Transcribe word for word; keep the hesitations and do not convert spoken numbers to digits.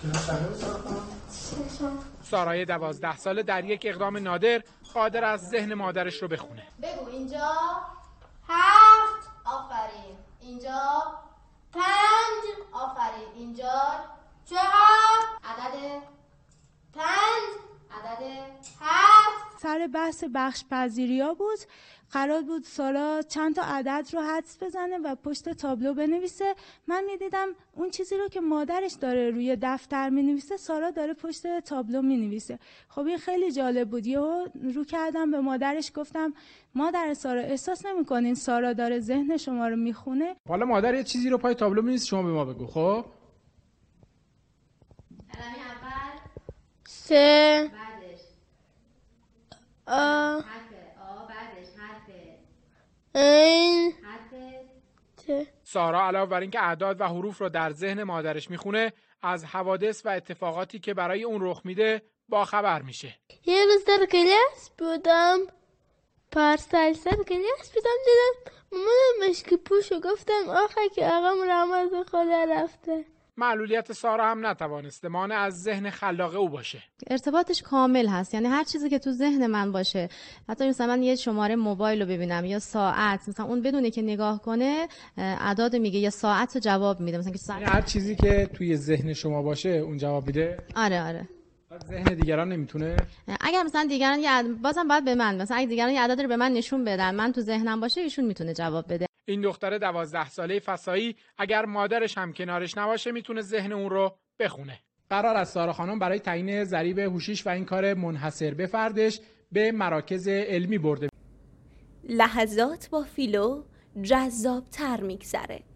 سارای دوازده ساله در یک اقدام نادر قادر است ذهن مادرش رو بخونه. بگو اینجا هفت، آفرین. اینجا پنج، آفرین. اینجا چهار، عدد پنج، عدد هفت. سر بحث بخش پذیریا بود. قرار بود سارا چند تا عدد رو حدس بزنه و پشت تابلو بنویسه. من میدیدم اون چیزی رو که مادرش داره روی دفتر مینویسه سارا داره پشت تابلو مینویسه. خب این خیلی جالب بود. یهو رو کردم به مادرش گفتم مادر سارا احساس نمی‌کنین سارا داره ذهن شما رو میخونه؟ حالا مادر یه چیزی رو پای تابلو مینویسه شما به ما بگو. خب کلمه اول سه بعدش آ حرف آ بعدش حرف این حرف ت. سارا علاوه بر اینکه اعداد و حروف رو در ذهن مادرش میخونه، از حوادث و اتفاقاتی که برای اون رخ میده با خبر میشه. یه روز در کلاس بودم، پارسال سر کلاس بودم، دیدم مامانم مشکی پوشو، گفتم آخه که آقام رمز خدا رفته. معلولیت سارا هم نتوانسته مانع از ذهن خلاق او باشه. ارتباطش کامل هست، یعنی هر چیزی که تو ذهن من باشه، حتی مثلا من یه شماره موبایل رو ببینم یا ساعت، مثلا اون بدونه که نگاه کنه اعداد میگه یا ساعت رو جواب میده. مثلا که ساعت یعنی هر چیزی که توی ذهن شما باشه اون جواب میده. آره آره. ذهن دیگران نمیتونه. اگر مثلا دیگران یه عد... بازم باید به من، مثلا اگه دیگران یه عدد رو به من نشون بدن، من تو ذهنم باشه، ایشون میتونه جواب بده. این دختر دوازده ساله فسایی اگر مادرش هم کنارش نباشه میتونه ذهن اون رو بخونه. قرار است سارا خانم برای تعیین ضریب هوشیش و این کار منحصر به فردش به مراکز علمی برده. لحظات با فیلو جذاب‌تر میگذره.